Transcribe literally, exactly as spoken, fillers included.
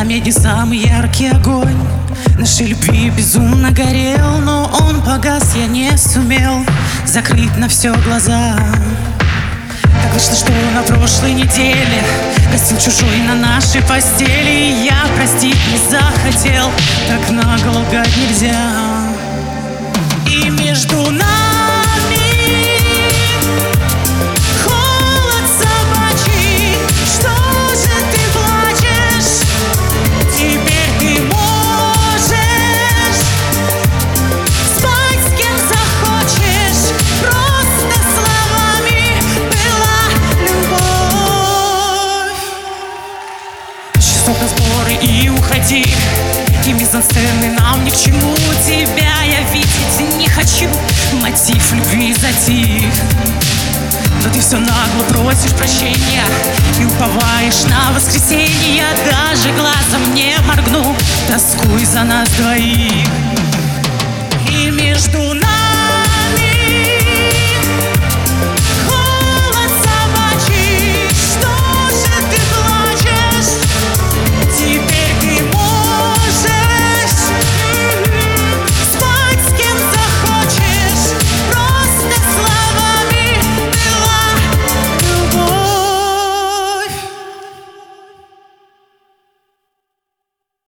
памяти самый яркий огонь нашей любви безумно горел, но он погас, я не сумел закрыть на все глаза. Так вышло, что на прошлой неделе гостил чужой на нашей постели, и я простить не захотел, так нагло лгать нельзя. И между нами холод собачий, что же ты плачешь? Теперь ты можешь спать с кем захочешь, просто словами была любовь. Часов на сборы и уходи, и мизансцены нам ни к чему. Тебя я видеть не хочу, мотив любви затих. Но ты все нагло просишь прощения и уповаешь на воскресенье. Я даже глазом не моргну, тоскуй за нас двоих. И между нами